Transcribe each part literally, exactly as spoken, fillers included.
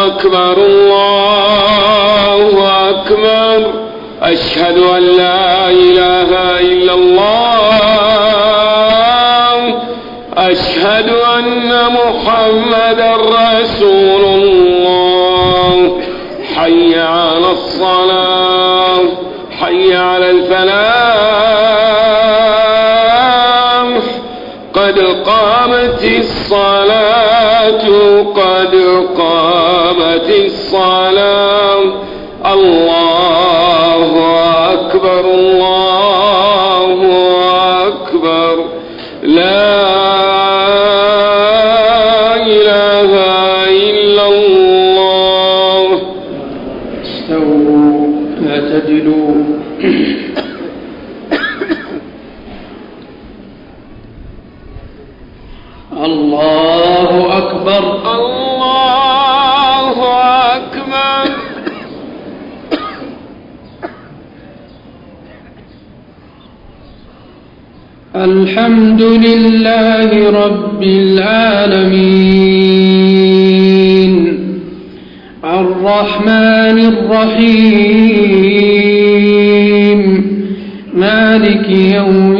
أكبر الله أكبر أشهد أن لا إله إلا الله أشهد أن محمدا رسول الله حي على الصلاة حي على الفلاح قد قامت الصلاة قد قامت الصلاة الله أكبر الله أكبر لا إله إلا الله. استووا اعتدلوا. الله أكبر الله أكبر. الحمد لله رب العالمين الرحمن الرحيم مالك يوم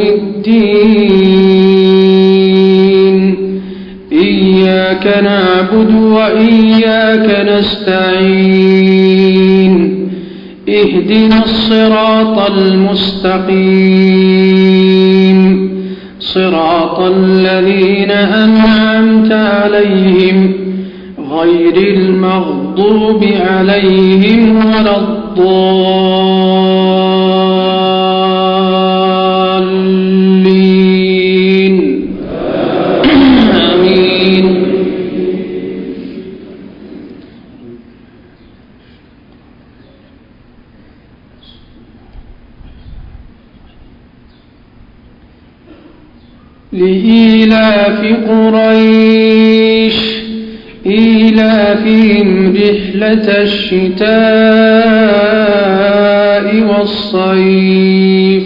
الدين إياك نعبد وإياك نستعين اهدنا الصراط المستقيم صراط الذين أنعمت عليهم غير المغضوب عليهم ولا الضالين آمين. لإيلاف قريش إيلافهم رحلة الشتاء والصيف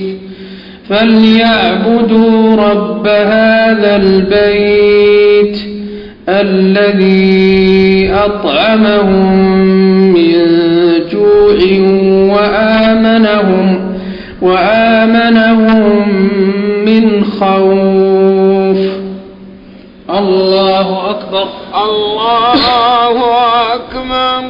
فليعبدوا رب هذا البيت الذي أطعمهم من جوع وآمنهم وآمنهم من خوف. الله أكبر الله أكبر.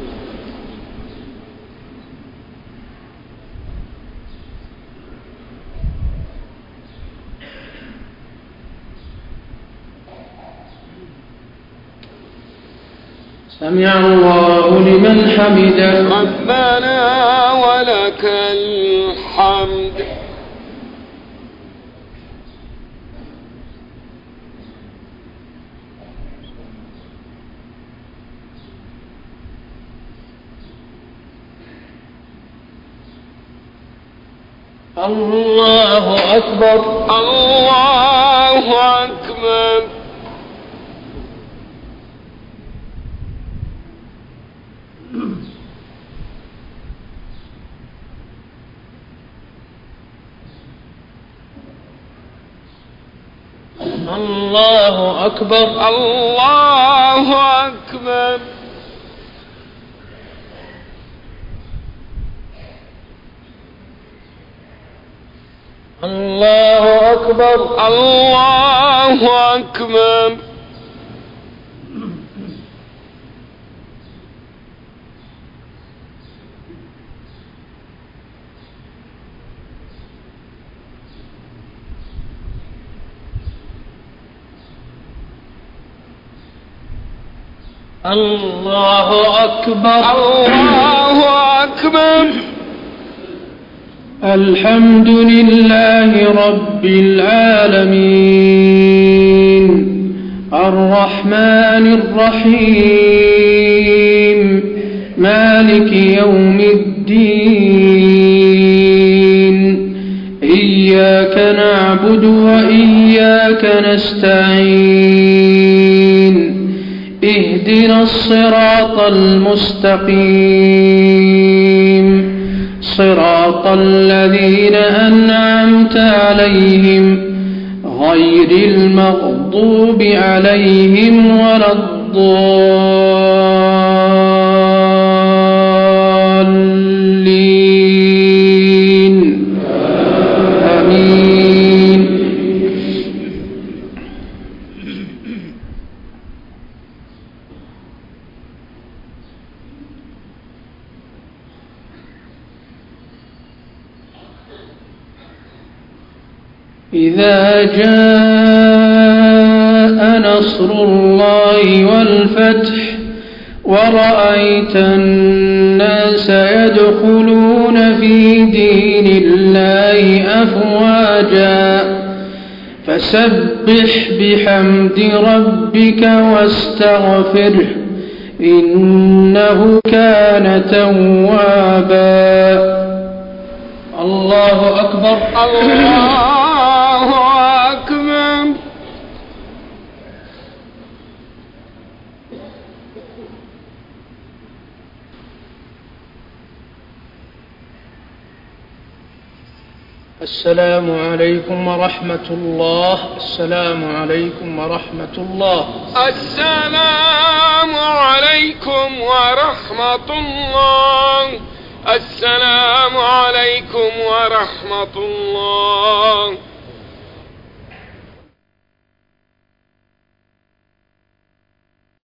سمع الله لمن حمده ربنا ولك الحمد. الله أكبر الله أكبر. الله أكبر الله أكبر. الله أكبر الله أكبر. الله أكبر الله أكبر. الحمد لله رب العالمين الرحمن الرحيم مالك يوم الدين إياك نعبد وإياك نستعين اهدنا الصراط المستقيم صراط الذين أنعمت عليهم غير المغضوب عليهم ولا الضالين إذا جاء نصر الله والفتح ورأيت الناس يدخلون في دين الله أفواجا فسبح بحمد ربك واستغفره إنه كان توابا. الله أكبر. الله أكبر. السلام عليكم ورحمة الله. السلام عليكم ورحمة الله. السلام عليكم ورحمة الله. السلام عليكم ورحمة الله.